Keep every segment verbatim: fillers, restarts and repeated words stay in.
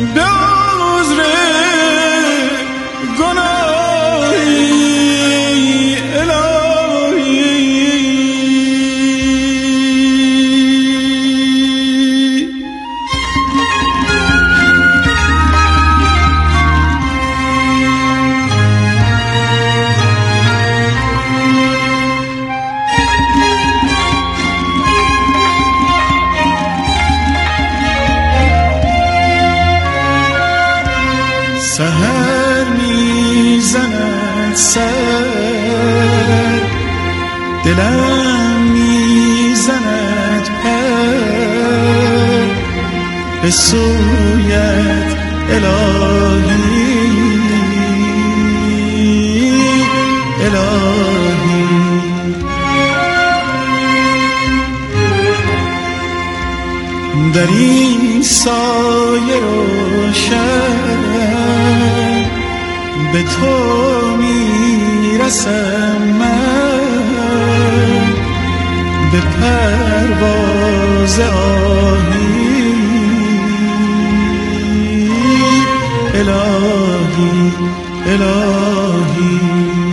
به عذر گناهی الهی. سحر میزند سر، دلم میزند پر به سویت الهی الهی. در این سایه روشن به تو میرسم من، به پرواز آهی الهی الهی.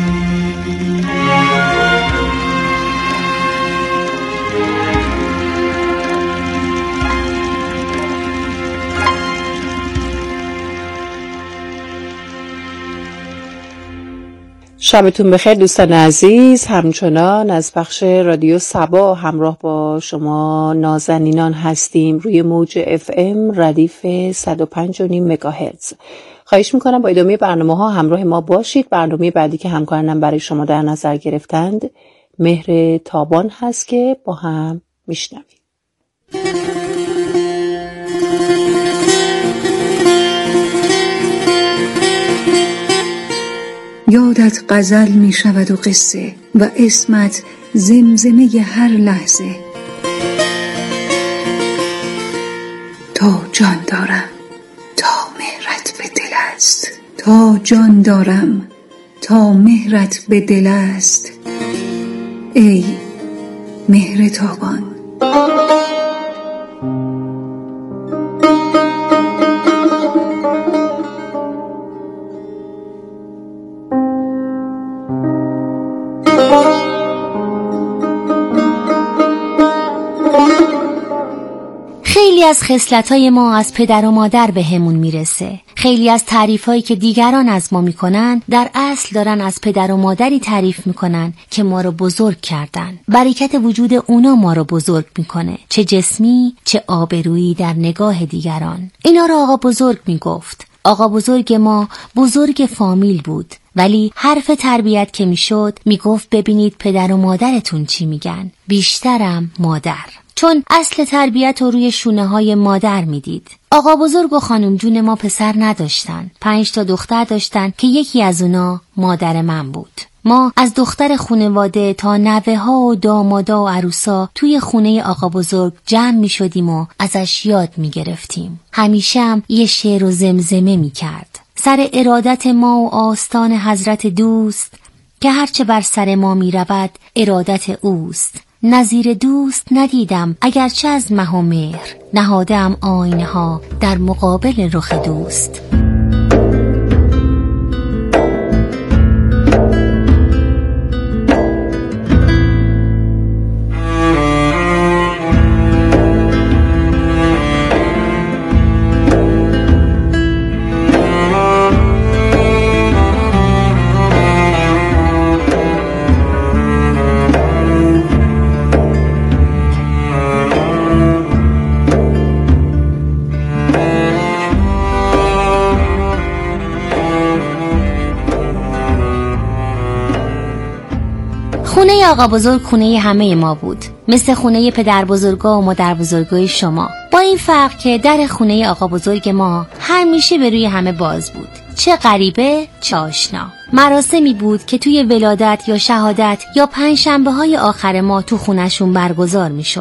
شبتون بخیر دوستان عزیز. همچنان از بخش رادیو صبا همراه با شما نازنینان هستیم روی موج اف ام ردیف صد و پنج و نیم مگاهرتز. خواهش میکنم با ادامه برنامه ها همراه ما باشید. برنامه بعدی که همکارانم برای شما در نظر گرفتند مهر تابان هست که با هم میشنویم. یادت غزل می شود و قصه و اسمت زمزمه هر لحظه. تا جان دارم تا مهرت به دل است، تا جان دارم تا مهرت به دل است. ای مهر تابان. خیلی از خصلت‌های ما از پدر و مادر به همون میرسه. خیلی از تعریف‌هایی که دیگران از ما میکنن در اصل دارن از پدر و مادری تعریف میکنن که ما رو بزرگ کردن. برکت وجود اونا ما رو بزرگ میکنه، چه جسمی چه آبرویی در نگاه دیگران. اینا رو آقا بزرگ میگفت. آقا بزرگ ما بزرگ فامیل بود، ولی حرف تربیت که میشد میگفت ببینید پدر و مادرتون چی میگن، بیشترم مادر، چون اصل تربیت رو روی شونه های مادر میدید. آقا بزرگ و خانم جون ما پسر نداشتن، پنج تا دختر داشتن که یکی از اونا مادر من بود. ما از دختر خانواده تا نوه ها و دامادا و عروسا توی خونه آقا بزرگ جمع می شدیم و ازش یاد می گرفتیم. همیشه هم یه شعر و زمزمه می کرد. سر ارادت ما و آستان حضرت دوست، که هرچه بر سر ما می رود ارادت اوست. نظیر دوست ندیدم اگرچه از مه و مهر، نهادم آینه ها در مقابل رخ دوست. خونه آقا بزرگ خونه همه ما بود، مثل خونه پدر بزرگا و مادر بزرگای شما، با این فرق که در خونه آقا بزرگ ما همیشه به روی همه باز بود، چه غریبه چه آشنا. مراسمی بود که توی ولادت یا شهادت یا پنجشنبه های آخر ماه تو خونشون برگزار می شد.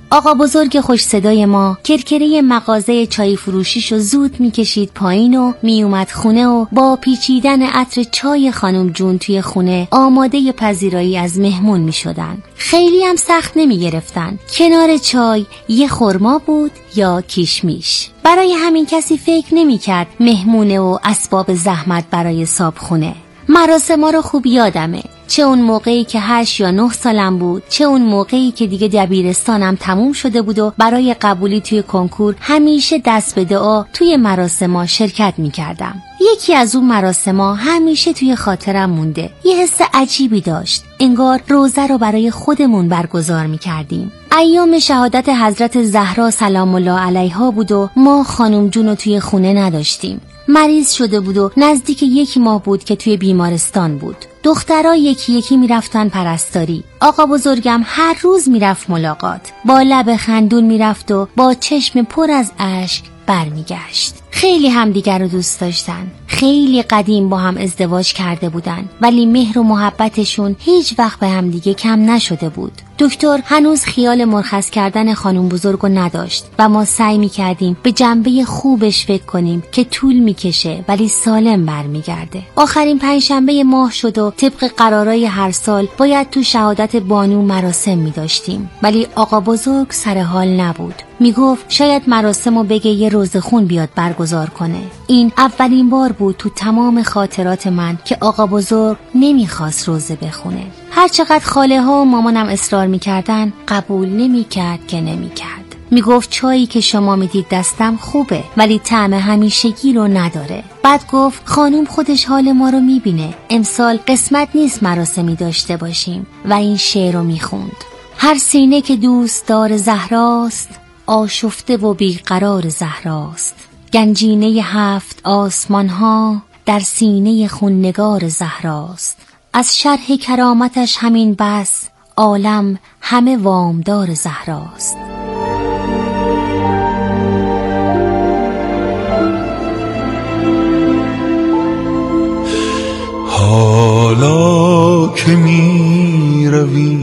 آقا بزرگ خوش صدای ما کرکره مغازه چای فروشیشو زود میکشید پایین و میومد خونه و با پیچیدن عطر چای خانم جون توی خونه آماده پذیرایی از مهمون میشدن. خیلی هم سخت نمیگرفتن. کنار چای یه خرما بود یا کشمیش. برای همین کسی فکر نمیکرد مهمونه و اسباب زحمت برای صابخونه. مراسم ما رو خوب یادمه، چه اون موقعی که هشت یا نه سالم بود، چه اون موقعی که دیگه دبیرستانم تموم شده بود و برای قبولی توی کنکور همیشه دست به دعا توی مراسم‌ها شرکت می‌کردم. یکی از اون مراسم‌ها همیشه توی خاطرم مونده. یه حس عجیبی داشت، انگار روزه رو برای خودمون برگزار می‌کردیم. ایام شهادت حضرت زهرا سلام الله علیها بود و ما خانم جون رو توی خونه نداشتیم. مریض شده بود و نزدیک یک ماه بود که توی بیمارستان بود. دخترها یکی یکی میرفتن پرستاری. آقا بزرگم هر روز میرفت ملاقات. با لب خندون میرفت و با چشم پر از اشک برمیگشت. خیلی همدیگر رو دوست داشتن. خیلی قدیم با هم ازدواج کرده بودن، ولی مهر و محبتشون هیچ وقت به همدیگه کم نشده بود. دکتر هنوز خیال مرخص کردن خانم بزرگو نداشت و ما سعی میکردیم به جنبه خوبش فکر کنیم که طول میکشه ولی سالم برمیگرده. آخرین پنجشنبه ماه شد و طبق قرارای هر سال باید تو شهادت بانو مراسم میداشتیم، ولی آقا بزرگ سر حال نبود. میگفت شاید مراسمو بگه یه روزخون بیاد برگزار کنه. این اولین بار بود تو تمام خاطرات من که آقا بزرگ نمیخواست روزه بخونه. هر چقدر خاله ها و مامانم اصرار میکردن قبول نمیکرد که نمیکرد. میگفت چایی که شما میدید دستم خوبه ولی طعم همیشگی رو نداره. بعد گفت خانوم خودش حال ما رو میبینه، امسال قسمت نیست مراسمی داشته باشیم و این شعر رو میخوند: هر سینه که دوست دار زهراست، آشفته و بیقرار زهراست. گنجینه هفت آسمان ها در سینه خوننگار زهراست. از شرح کرامتش همین بس، عالم همه وامدار زهراست. حالا که می روی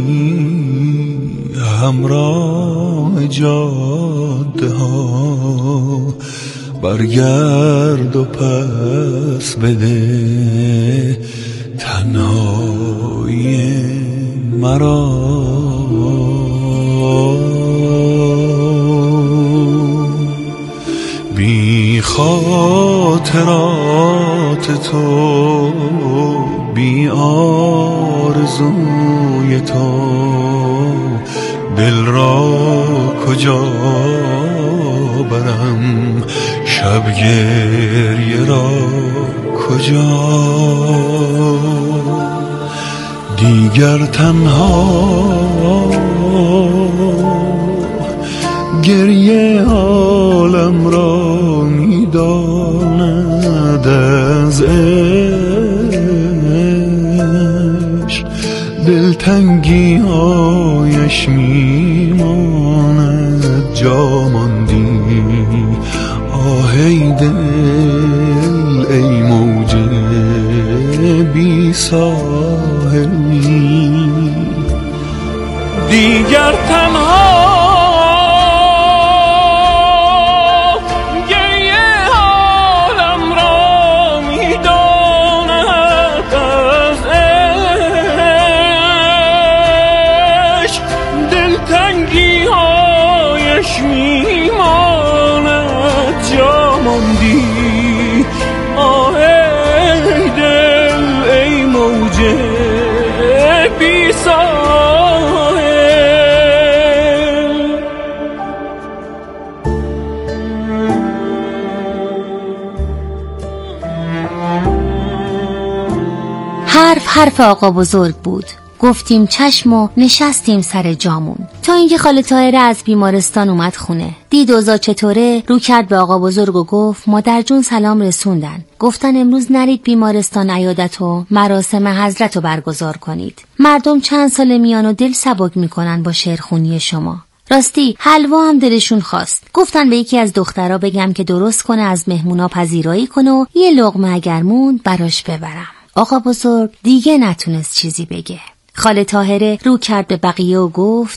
همراه جاده ها، برگرد و پس بده تنهایی مرا. بی خاطرات تو، بی آرزوی تو، دل را کجا برم، شب گریه را کجا. دیگر تنها گریه عالم را میداند، از عشق دلتنگی هایش میماند. جا ماندی آهی دل ای موج بی ساحلی. دیگر تنها حرف حرف آقا بزرگ بود. گفتیم چشم و نشستیم سر جامون تا اینکه خاله طاهره از بیمارستان اومد خونه. دید اوضاع چطوره، رو کرد به آقا بزرگ و گفت مادر جون سلام رسوندن، گفتن امروز نرید بیمارستان عیادت و مراسم حضرت رو برگزار کنید. مردم چند سال میان و دل سبک میکنن با شعرخونی شما. راستی حلوا هم دلشون خواست. گفتن به یکی از دخترها بگم که درست کنه، از مهمونا پذیرایی کنه و یه لقمه اگر موند براش ببرم. آقا بزرگ دیگه نتونست چیزی بگه. خاله طاهره رو کرد به بقیه و گفت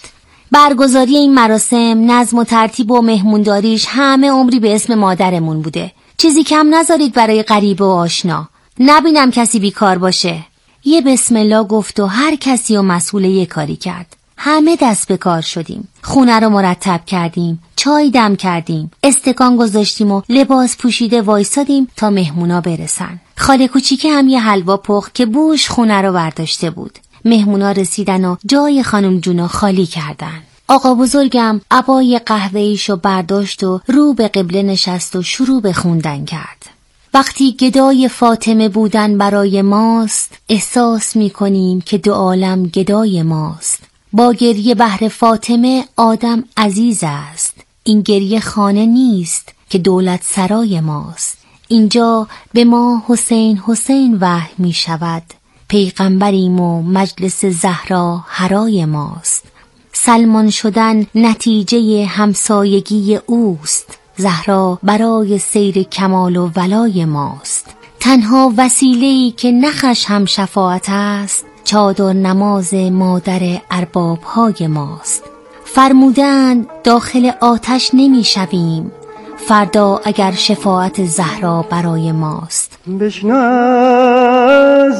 برگزاری این مراسم، نظم و ترتیب و مهمونداریش همه عمری به اسم مادرمون بوده. چیزی کم نذارید برای غریبه و آشنا. نبینم کسی بیکار باشه. یه بسم الله گفت و هر کسی و مسئول یه کاری کرد. همه دست به کار شدیم. خونه رو مرتب کردیم، چای دم کردیم، استکان گذاشتیم و لباس پوشیده وایسادیم تا مهمونا برسن. خاله کوچیکه هم یه حلوا پخت که بوش خونه رو برداشته بود. مهمونا رسیدن و جای خانم جونا خالی کردن. آقا بزرگم عبای قهوه‌ایشو برداشت و رو به قبله نشست و شروع به خوندن کرد. وقتی گدای فاطمه بودن برای ماست، احساس می کنیم که دو عالم گدای ماست. با گریه بهر فاطمه آدم عزیز است. این گریه خانه نیست که دولت سرای ماست. اینجا به ما حسین حسین وحی می شود. پیغمبریم و مجلس زهرا هرای ماست. سلمان شدن نتیجه همسایگی اوست. زهرا برای سیر کمال و ولای ماست. تنها وسیله‌ای که نخش هم شفاعت است، چادر نماز مادر ارباب‌های ماست. فرمودند داخل آتش نمی شویم، فردا اگر شفاعت زهرا برای ماست. بشنو از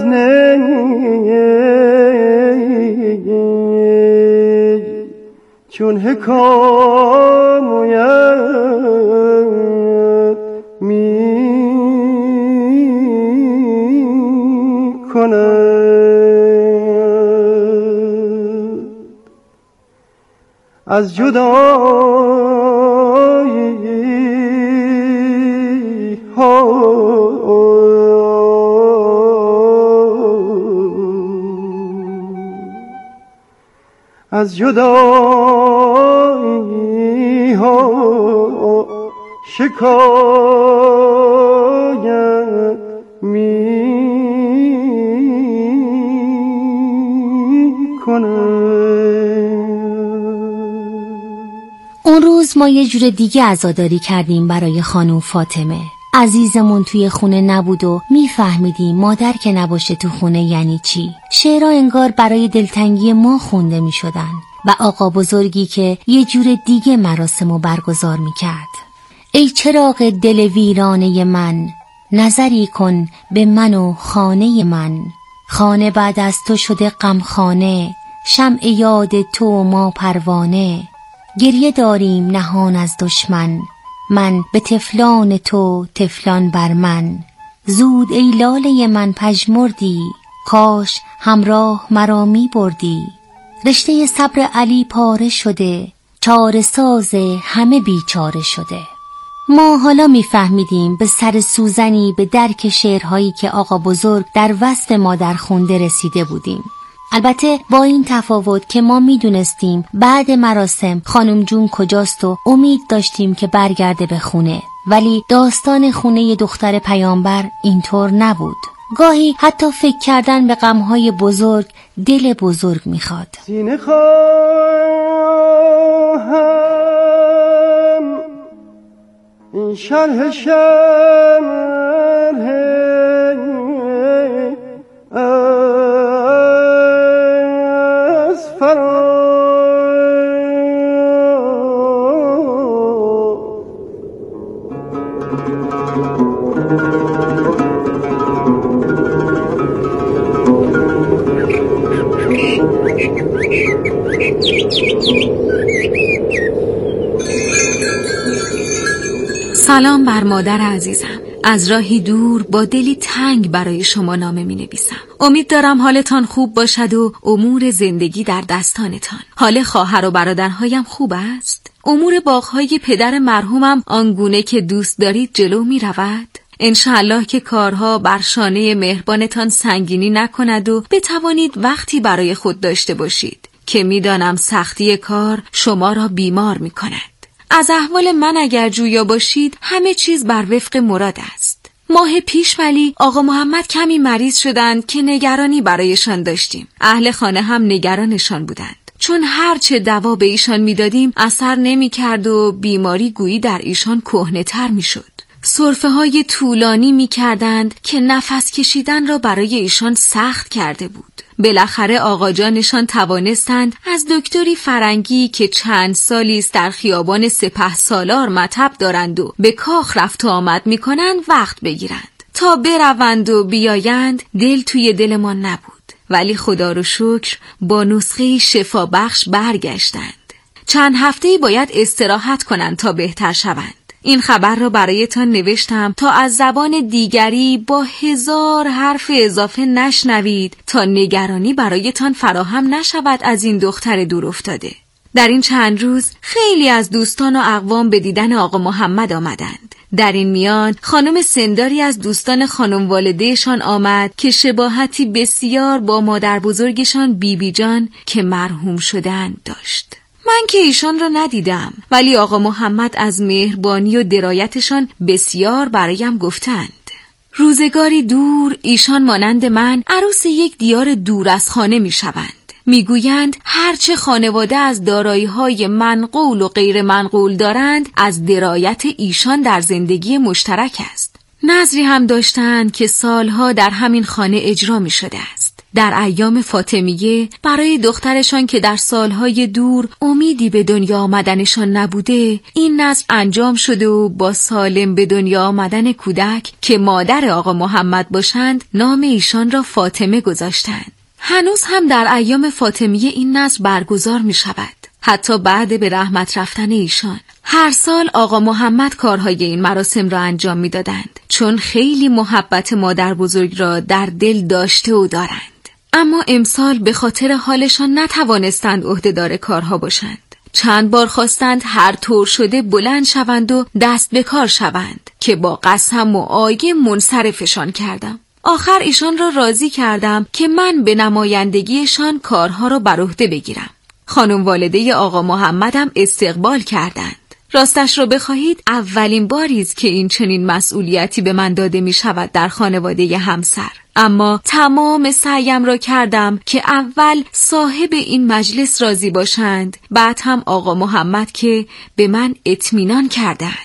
چون حکایت می کند از جدایی ها از جدایی ها شکایت می اون روز ما یه جور دیگه عزاداری کردیم برای خانم فاطمه. عزیزمون توی خونه نبود و میفهمیدیم مادر که نباشه تو خونه یعنی چی. شعرها انگار برای دلتنگی ما خونده می شدن و آقا بزرگی که یه جور دیگه مراسمو برگزار می کرد. ای چراغ دل ویرانه من، نظری کن به من و خانه من. خانه بعد از تو شده غمخانه، شمع یاد تو و ما پروانه. گریه داریم نهان از دشمن، من به تفلان تو تفلان بر من. زود ای لاله من پژمردی، کاش همراه مرا می بردی. رشته صبر علی پاره شده، چاره ساز همه بیچاره شده. ما حالا میفهمیدیم به سر سوزنی به درک شعرهایی که آقا بزرگ در وصف مادر خونده رسیده بودیم. البته با این تفاوت که ما میدونستیم بعد مراسم خانم جون کجاست و امید داشتیم که برگرده به خونه، ولی داستان خونه دختر پیامبر اینطور نبود. گاهی حتی فکر کردن به غمهای بزرگ دل بزرگ میخواد. سینه خواهم این شرح شرح از فرا سلام بر مادر عزیزم. از راهی دور با دلی تنگ برای شما نامه می نویسم. امید دارم حالتان خوب باشد و امور زندگی در دستانتان. حال خواهر و برادرهایم خوب است؟ امور باغ‌های پدر مرحومم آنگونه که دوست دارید جلو می رود؟ انشاءالله که کارها بر شانه مهربانتان سنگینی نکند و بتوانید وقتی برای خود داشته باشید که میدانم سختی کار شما را بیمار می کند. از احوال من اگر جویا باشید همه چیز بر وفق مراد است. ماه پیش ولی آقا محمد کمی مریض شدند که نگرانی برایشان داشتیم. اهل خانه هم نگرانشان بودند، چون هر چه دوا به ایشان میدادیم اثر نمی کرد و بیماری گویی در ایشان کهنه تر می شد. سرفه های طولانی می کردند که نفس کشیدن را برای ایشان سخت کرده بود. بالاخره آقا جانشان توانستند از دکتری فرنگی که چند سالی است در خیابان سپهسالار مطب دارند و به کاخ رفت و آمد میکنند وقت بگیرند تا بروند و بیایند. دل توی دلمان نبود، ولی خدا رو شکر با نسخه شفا بخش برگشتند. چند هفته‌ای باید استراحت کنند تا بهتر شوند. این خبر را برایتان نوشتم تا از زبان دیگری با هزار حرف اضافه نشنوید، تا نگرانی برایتان فراهم نشود از این دختر دور افتاده. در این چند روز خیلی از دوستان و اقوام به دیدن آقا محمد آمدند. در این میان خانم سنداری از دوستان خانم والدهشان آمد که شباهتی بسیار با مادر بزرگشان بی بی جان که مرحوم شدند داشت. من که ایشان را ندیدم، ولی آقا محمد از مهربانی و درایتشان بسیار برایم گفتند. روزگاری دور ایشان مانند من عروس یک دیار دور از خانه می شوند. می گویند هرچه خانواده از دارایی‌های منقول و غیر منقول دارند از درایت ایشان در زندگی مشترک است. نظری هم داشتند که سالها در همین خانه اجرا می شده است. در ایام فاطمیه برای دخترشان که در سالهای دور امیدی به دنیا آمدنشان نبوده، این نظر انجام شده و با سالم به دنیا آمدن کودک که مادر آقا محمد باشند نام ایشان را فاطمه گذاشتند. هنوز هم در ایام فاطمیه این نظر برگزار می شود، حتی بعد به رحمت رفتن ایشان. هر سال آقا محمد کارهای این مراسم را انجام می دادند، چون خیلی محبت مادر بزرگ را در دل داشته و دارند. اما امسال به خاطر حالشان نتوانستند عهدهدار کارها باشند. چند بار خواستند هر طور شده بلند شوند و دست به کار شوند که با قسم و آیه منصرفشان کردم. آخر ایشان را راضی کردم که من به نمایندگیشان کارها را بر عهده بگیرم. خانم والده آقا محمدم استقبال کردند. راستش را بخواهید اولین باری است که این چنین مسئولیتی به من داده می شود در خانواده همسر. اما تمام سعیم را کردم که اول صاحب این مجلس راضی باشند، بعد هم آقا محمد که به من اطمینان کردند.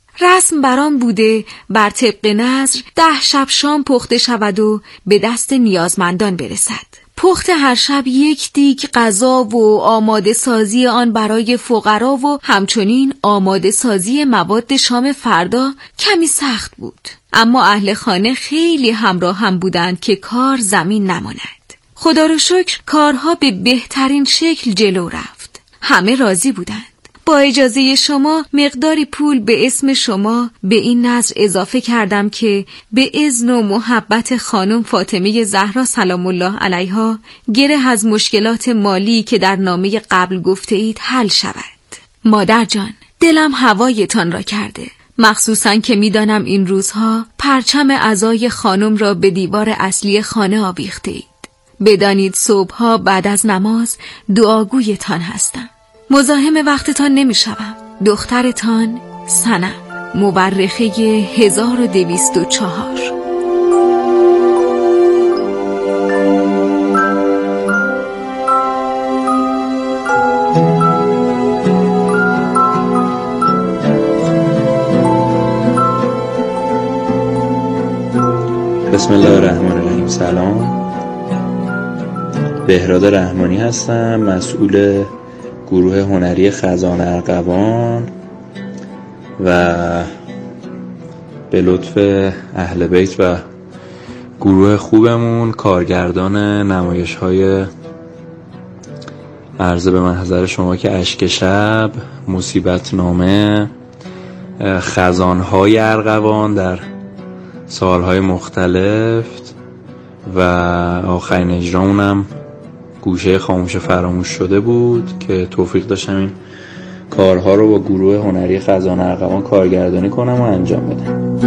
رسم برام بوده بر طبق نظر ده شب شام پخته شود و به دست نیازمندان برسد. پخت هر شب یک دیگ غذا و آماده سازی آن برای فقرا و همچنین آماده سازی مواد شام فردا کمی سخت بود. اما اهل خانه خیلی همراه هم بودند که کار زمین نماند. خدا رو شکر کارها به بهترین شکل جلو رفت. همه راضی بودند. با اجازه شما مقداری پول به اسم شما به این نظر اضافه کردم که به اذن و محبت خانم فاطمه زهرا سلام الله علیها گره از مشکلات مالی که در نامه قبل گفته اید حل شود. مادر جان، دلم هوایتان را کرده، مخصوصاً که میدانم این روزها پرچم عزای خانم را به دیوار اصلی خانه آویخته اید. بدانید صبحها بعد از نماز دعاگویتان هستم. مزاحم وقتتان نمی شوم. دخترتان سنم، مورخه هزار و دویست و چهار. بسم الله الرحمن الرحیم. سلام، بهراد رحمانی هستم، مسئول گروه هنری خزان ارغوان و به لطف اهل بیت و گروه خوبمون کارگردان نمایش های عرضه به محضر شما که اشک شب، مصیبت نامه، خزان های ارغوان در سالهای مختلف و آخرین اجرامونم گوشه خاموش فراموش شده بود که توفیق داشتم این کارها رو با گروه هنری خزان ارغوان کارگردانی کنم و انجام بدم.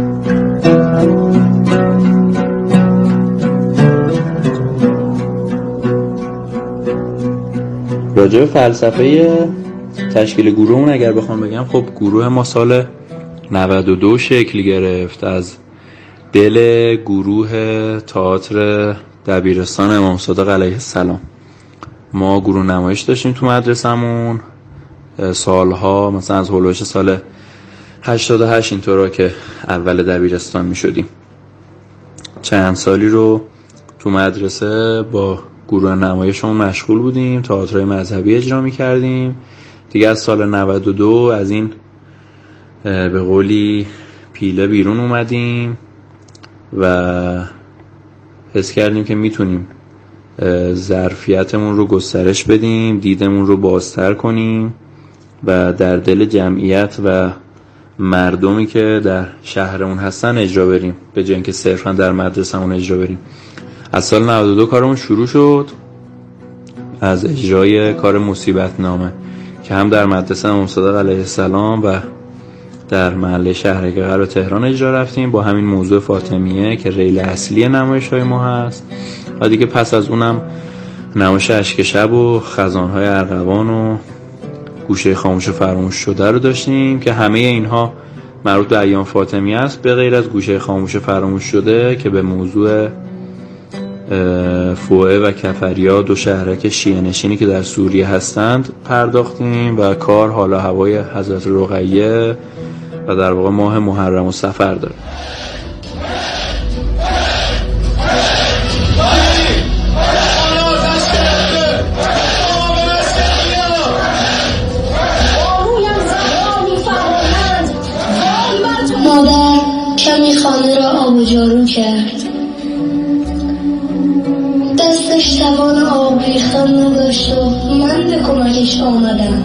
راجع به فلسفه تشکیل گروهمون اگر بخوام بگم، خب گروه ما سال نود و دو شکل گرفت از دل گروه تئاتر دبیرستان امام صادق علیه السلام. ما گروه نمایش داشتیم تو مدرسمون سالها، مثلا از هولوش سال هشتاد و هشت اینطورا که اول دبیرستان می شدیم. چند سالی رو تو مدرسه با گروه نمایشمون مشغول بودیم، تئاترهای مذهبی اجرا می‌کردیم. دیگه از سال نود و دو از این به قولی پیله بیرون اومدیم و حس کردیم که میتونیم ظرفیتمون رو گسترش بدیم، دیدمون رو بازتر کنیم و در دل جمعیت و مردمی که در شهرمون هستن اجرا بریم، به جای اینکه صرفا در مدرسه‌مون اجرا بریم. از سال نود و دو کارمون شروع شد از اجرای کار مصیبت نامه که هم در مدرسه امام صادق علیه السلام و در محله شهرگرد تهران اجرا رفتیم با همین موضوع فاطمیه که ریل اصلی نمایش‌های ما هست. و دیگه پس از اونم نمایش اشک شب و خزان‌های ارغوان و گوشه خاموش فراموش شده رو داشتیم که همه اینها مربوط به ایام فاطمیه است، به غیر از گوشه خاموش فراموش شده که به موضوع فوعه و کفریا، دو شهرک شیعه نشینی که در سوریه هستند پرداختیم و کار حالا هوای حضرت رقیه و در واقع ماه محرم و صفر داره. مادر کمی خانه را آب و جارو کرد. دستش توان آب ریختن نداشت و من به کمکش آمدم.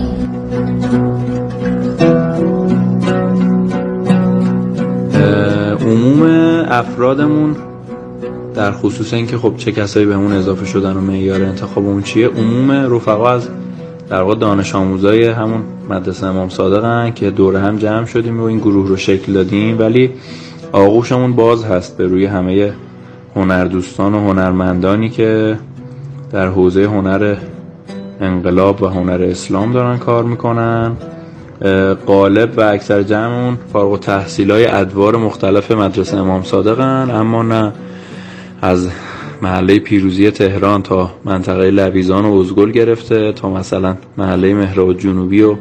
عموم افرادمون در خصوص اینکه خب چه کسایی بهمون اضافه شدن و معیار انتخابمون چیه، عموم رفقا از در واقع دانش آموزای همون مدرسه امام صادقن که دور هم جمع شدیم و این گروه رو شکل دادیم، ولی آغوشمون باز هست به روی همه هنردوستان و هنرمندانی که در حوزه هنر انقلاب و هنر اسلام دارن کار میکنن. غالب و اکثر جمعمون فارغ التحصیلای ادوار مختلف مدرسه امام صادقن، اما نه از محله پیروزی تهران تا منطقه لویزان و ازگل گرفته تا مثلا محله مهرآباد جنوبی و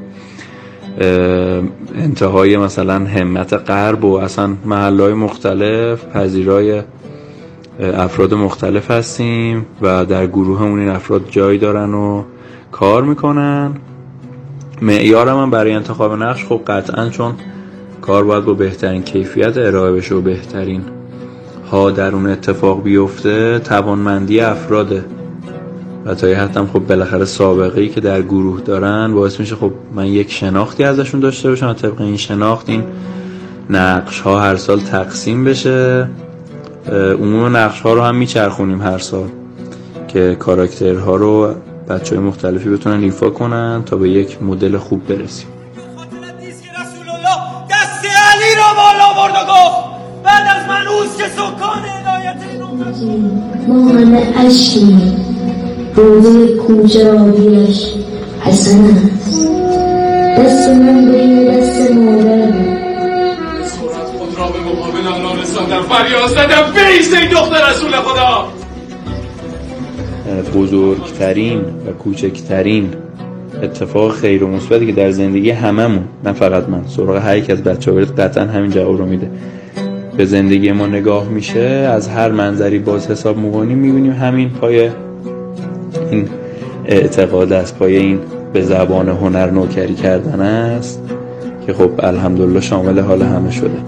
انتهای مثلا همت غرب و اصلا محله‌های مختلف پذیرای افراد مختلف هستیم و در گروهمون این افراد جای دارن و کار میکنن. معیارم هم برای انتخاب نقش خب قطعا چون کار باید با بهترین کیفیت ارائه بشه و بهترین ها در اون اتفاق بیفته، توانمندی افراده و تا یه حد هم خب بالاخره سابقه‌ای که در گروه دارن باعث میشه خب من یک شناختی ازشون داشته باشم و طبق این شناخت این نقش ها هر سال تقسیم بشه. عموم نقش ها رو هم میچرخونیم هر سال که کاراکترها رو بچهای مختلفی بتونن ایفا کنن تا به یک مدل خوب برسیم. رسول الله دست علی را بالا برد و گفت بعد از من اوست که سکان هدایت این ما همه عشقیم، روزه کوچه آبیش حسن است. دست من بین دست مادرم، خود را به مقابل الله رساندم، فریاد زدم بیسته دختر رسول خدا. بزرگترین و کوچکترین اتفاق خیر و مثبتی که در زندگی هممون، نه فقط من، سراغ هر یک از بچه‌ها برید قطعا همین جواب رو میده، به زندگی ما نگاه میشه از هر منظری باز حساب می‌کنیم می‌بینیم همین پای این اعتقاد است، پای این به زبان هنر نوکری کردن است که خب الحمدلله شامل حال همه شده.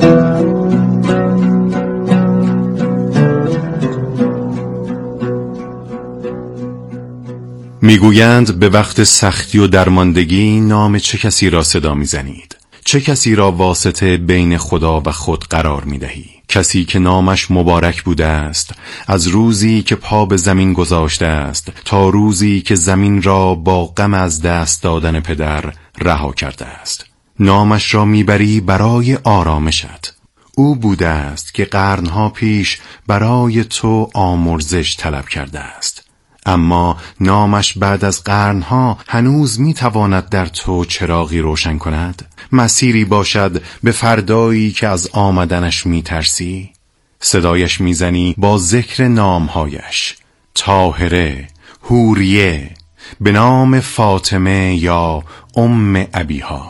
میگویند به وقت سختی و درماندگی نام چه کسی را صدا میزنید؟ چه کسی را واسطه بین خدا و خود قرار میدهی؟ کسی که نامش مبارک بوده است، از روزی که پا به زمین گذاشته است تا روزی که زمین را با غم از دست دادن پدر رها کرده است. نامش را میبری برای آرامشت. او بوده است که قرنها پیش برای تو آمرزش طلب کرده است، اما نامش بعد از قرنها هنوز میتواند در تو چراغی روشن کند، مسیری باشد به فردایی که از آمدنش میترسی. صدایش میزنی با ذکر نامهایش: طاهره، حوریه، به نام فاطمه یا ام ابیها.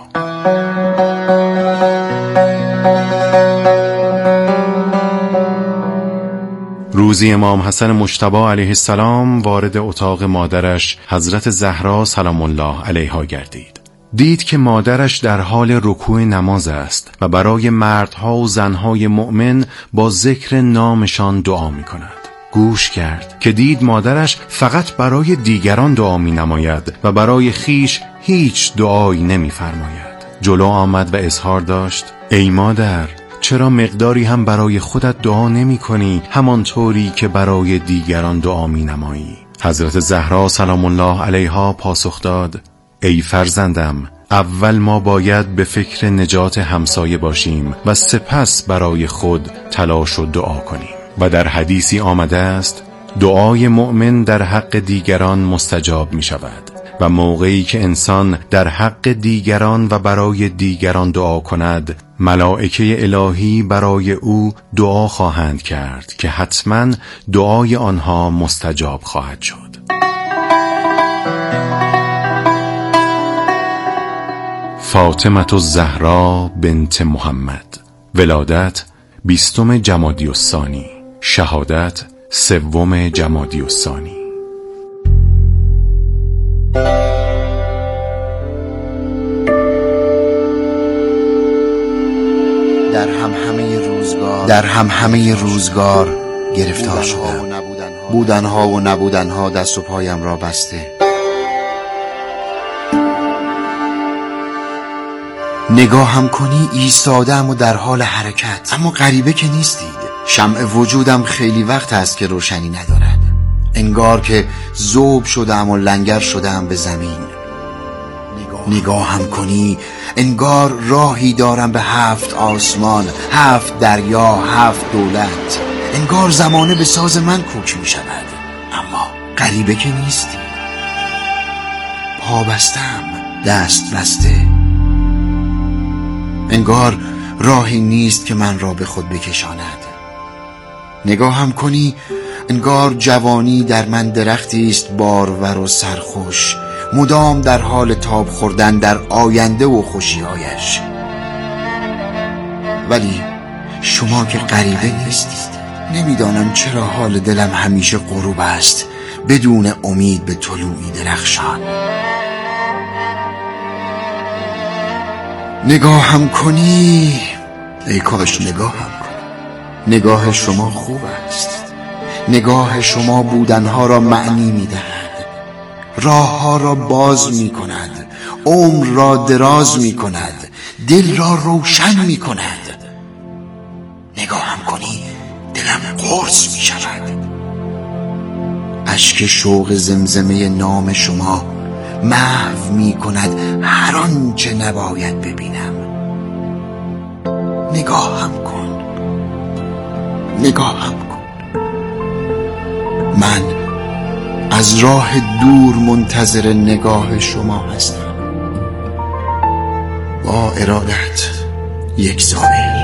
روزی امام حسن مجتبی علیه السلام وارد اتاق مادرش حضرت زهرا سلام الله علیها گردید. دید که مادرش در حال رکوع نماز است و برای مردها و زنهای مؤمن با ذکر نامشان دعا می کند. گوش کرد که دید مادرش فقط برای دیگران دعا می نماید و برای خیش هیچ دعایی نمی فرماید. جلو آمد و اظهار داشت: ای مادر، چرا مقداری هم برای خودت دعا نمی کنی همانطوری که برای دیگران دعا می نمایی؟ حضرت زهرا سلام الله علیها پاسخ داد: ای فرزندم، اول ما باید به فکر نجات همسایه باشیم و سپس برای خود تلاش و دعا کنیم. و در حدیثی آمده است: دعای مؤمن در حق دیگران مستجاب می شود و موقعی که انسان در حق دیگران و برای دیگران دعا کند، ملائکه الهی برای او دعا خواهند کرد که حتما دعای آنها مستجاب خواهد شد. فاطمه الزهرا بنت محمد، ولادت بیستم جمادی الثانی، شهادت سوم جمادی الثانی. در هم همه روزگار در هم همه روزگار گرفتار شدم. بودنها و نبودنها دست و پایم را بسته. نگاه هم کنی ایستادم و در حال حرکت، اما غریبه که نیستید. شمع وجودم خیلی وقت است که روشنی ندارد. انگار که ذوب شدم و لنگر شدم به زمین. نگاه هم کنی انگار راهی دارم به هفت آسمان، هفت دریا، هفت دولت. انگار زمانه به ساز من کوک می شود. اما غریبه که نیستی. پا بستم، دست بسته. انگار راهی نیست که من را به خود بکشاند. نگاه هم کنی انگار جوانی در من درختی است بارور و سرخوش، مدام در حال تاب خوردن در آینده و خوشی‌هایش. ولی شما که غریبه نیستید. نمیدانم چرا حال دلم همیشه غروب است بدون امید به طلوعی درخشان. نگاه هم کنی، ای کاش نگاه هم کنی. نگاه شما خوب است. نگاه شما بودنها را معنی می دهد، راه ها را باز می کند، عمر را دراز می کند، دل را روشن می کند. نگاه هم کنی دلم قرص می شود. اشک شوق زمزمه نام شما محو می کند هر آنچه نباید ببینم. نگاه هم کن، نگاه هم کن. من از راه دور منتظر نگاه شما هستم. با ارادت، یک ظاهر.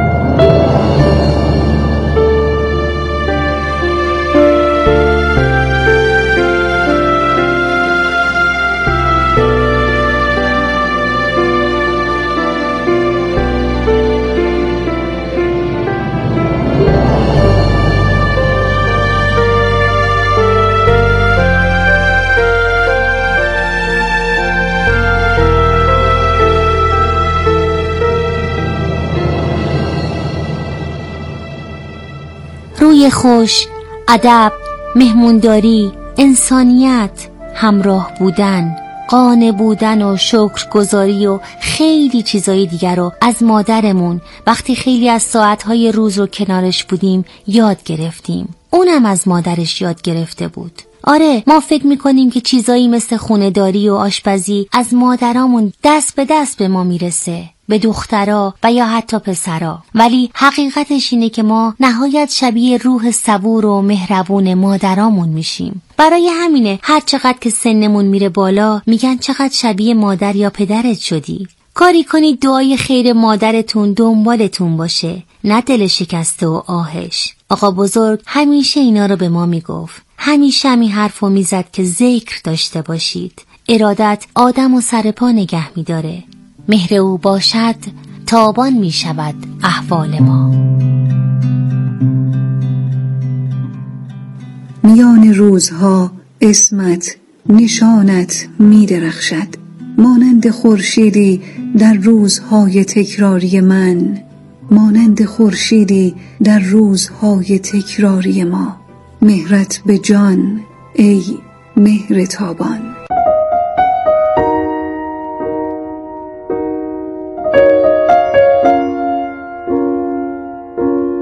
روی خوش، ادب، مهمونداری، انسانیت، همراه بودن، قانع بودن و شکرگزاری و خیلی چیزای دیگر رو از مادرمون وقتی خیلی از ساعتهای روز رو کنارش بودیم یاد گرفتیم. اونم از مادرش یاد گرفته بود. آره، ما فکر میکنیم که چیزایی مثل خونه‌داری و آشپزی از مادرامون دست به دست به ما میرسه، به دخترا و یا حتی پسرا، ولی حقیقتش اینه که ما نهایت شبیه روح صبور و مهربون مادرامون میشیم. برای همینه هر چقدر که سنمون میره بالا میگن چقدر شبیه مادر یا پدرت شدی. کاری کنید دعای خیر مادرتون دنبالتون باشه، نه دل شکسته و آهش. آقا بزرگ همیشه اینا رو به ما میگفت. همیشه همین حرفو میزد که ذکر داشته باشید. ارادت آدم و سر پا نگه میداره. مهر او باشد تابان می شود احوال ما. میان روزها اسمت نشانت می درخشد، مانند خورشیدی در روزهای تکراری من، مانند خورشیدی در روزهای تکراری ما. مهرت به جان ای مهر تابان.